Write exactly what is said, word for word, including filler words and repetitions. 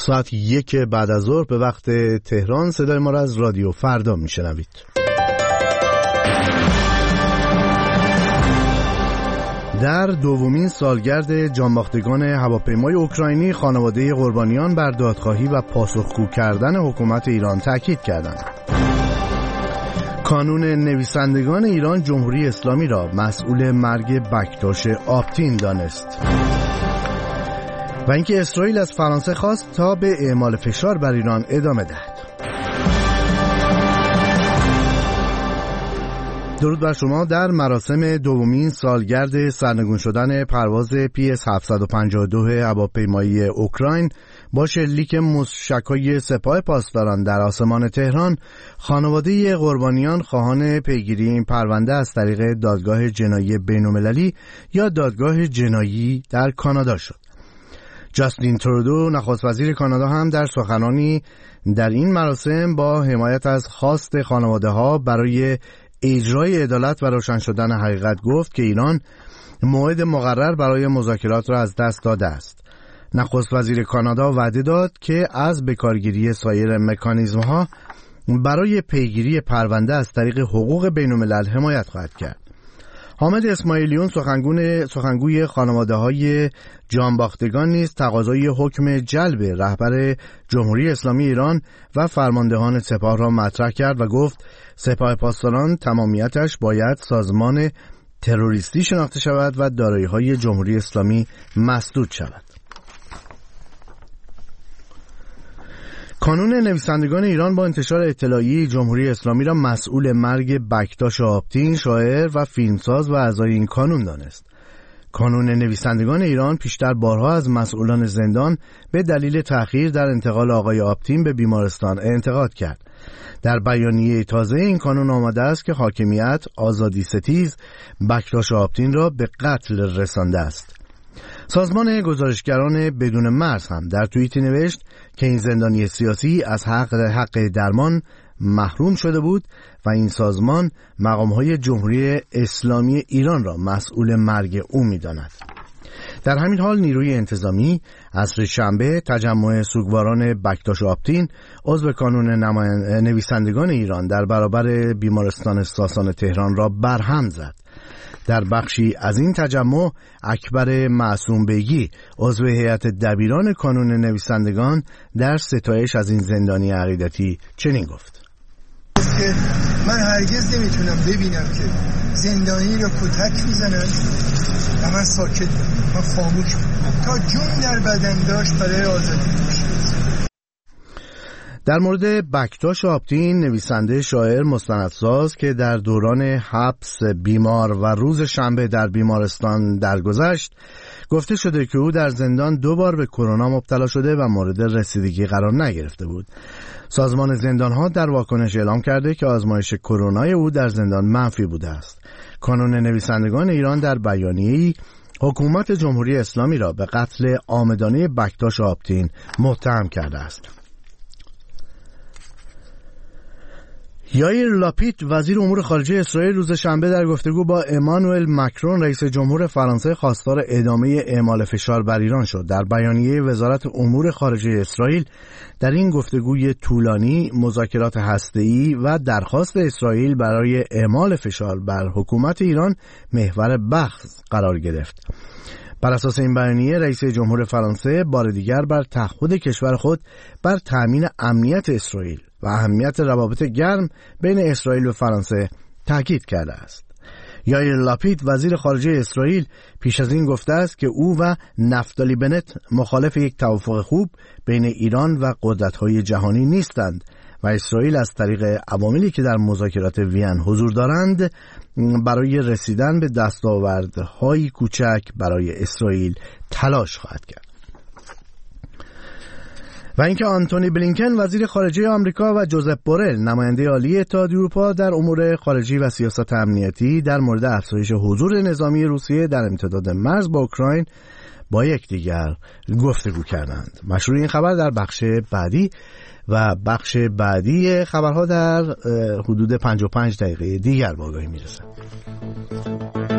ساعت یک بعد از ظهر به وقت تهران صدای ما را از رادیو فردا میشنوید. در دومین سالگرد جانباختگان هواپیمای اوکراینی، خانواده قربانیان بر دادخواهی و پاسخگو کردن حکومت ایران تاکید کردند. کانون نویسندگان ایران جمهوری اسلامی را مسئول مرگ بکتاش آپتین دانست. و اینکه اسرائیل از فرانسه خواست تا به اعمال فشار بر ایران ادامه دهد. درود بر شما. در مراسم دومین سالگرد سرنگون شدن پرواز پی اس هفتصد و پنجاه و دو هواپیمایی اوکراین با شلیک موشک‌های سپاه پاسداران در آسمان تهران، خانواده قربانیان خواهان پیگیری این پرونده از طریق دادگاه جنایی بین‌المللی یا دادگاه جنایی در کانادا شد. جاستین ترودو، نخست وزیر کانادا، هم در سخنانی در این مراسم با حمایت از خواست خانواده‌ها برای اجرای عدالت و روشن شدن حقیقت گفت که ایران موعد مقرر برای مذاکرات را از دست داده است. نخست وزیر کانادا وعده داد که از بکارگیری سایر مکانیزم‌ها برای پیگیری پرونده از طریق حقوق بین‌الملل حمایت خواهد کرد. حامد اسماعیلیون، سخنگوی سخنگوی خانواده‌های جانباختگان، نیز تقاضای حکم جلب رهبر جمهوری اسلامی ایران و فرماندهان سپاه را مطرح کرد و گفت سپاه پاسداران تمامیتش باید سازمان تروریستی شناخته شود و دارایی‌های جمهوری اسلامی مسدود شود. کانون نویسندگان ایران با انتشار اطلاعیه جمهوری اسلامی را مسئول مرگ بکتاش آپتین، شاعر و فیلمساز و اعضای این کانون دانست. کانون نویسندگان ایران پیشتر بارها از مسئولان زندان به دلیل تأخیر در انتقال آقای آپتین به بیمارستان انتقاد کرد. در بیانیه تازه این کانون آمده است که حاکمیت آزادی ستیز بکتاش آپتین را به قتل رسانده است. سازمان گزارشگران بدون مرز هم در توییتی نوشت که این زندانی سیاسی از حق حق درمان محروم شده بود و این سازمان مقام‌های جمهوری اسلامی ایران را مسئول مرگ او می‌داند. در همین حال نیروی انتظامی عصر شنبه تجمع سوگواران بکتاش آپتین عضو کانون نویسندگان ایران در برابر بیمارستان ساسان تهران را برهم زد. در بخشی از این تجمع اکبر معصوم بیگی، عضو هیئت دبیران کانون نویسندگان، در ستایش از این زندانی عقیدتی چنین گفت: من هرگز نمیتونم ببینم که زندانی رو کتک میزنن و من ساکت بودم، من خاموش بودم تا جون در بدن داشت برای آزادی داشت. در مورد بکتاش آپتین، نویسنده، شاعر، مستندساز که در دوران حبس بیمار و روز شنبه در بیمارستان درگذشت، گفته شده که او در زندان دو بار به کرونا مبتلا شده و مورد رسیدگی قرار نگرفته بود. سازمان زندانها در واکنش اعلام کرده که آزمایش کرونای او در زندان منفی بوده است. کانون نویسندگان ایران در بیانیه‌ای حکومت جمهوری اسلامی را به قتل عامدانه بکتاش آپتین متهم کرده است. یائیر لاپید، وزیر امور خارجه اسرائیل، روز شنبه در گفتگو با امانوئل ماکرون، رئیس جمهور فرانسه، خواستار ادامه اعمال فشار بر ایران شد. در بیانیه وزارت امور خارجه اسرائیل در این گفتگوی طولانی، مذاکرات هسته‌ای و درخواست اسرائیل برای اعمال فشار بر حکومت ایران محور بحث قرار گرفت. بر اساس این بیانیه، رئیس جمهور فرانسه بار دیگر بر تعهد کشور خود بر تأمین امنیت اسرائیل و اهمیت روابط گرم بین اسرائیل و فرانسه تاکید کرده است. یائیر لاپید، وزیر خارجه اسرائیل، پیش از این گفته است که او و نفتالی بنت مخالف یک توافق خوب بین ایران و قدرت‌های جهانی نیستند و اسرائیل از طریق عواملی که در مذاکرات وین حضور دارند برای رسیدن به دستاوردهای کوچک برای اسرائیل تلاش خواهد کرد. و اینکه آنتونی بلینکن، وزیر خارجه آمریکا، و جوزپ بورل، نماینده عالی اتحادیه اروپا در امور خارجی و سیاست امنیتی، در مورد افزایش حضور نظامی روسیه در امتداد مرز با اوکراین با یکدیگر گفتگو کردند. مشروع این خبر در بخش بعدی و بخش بعدی خبرها در حدود پنجاه و پنج دقیقه دیگر با آگاهی میرسد.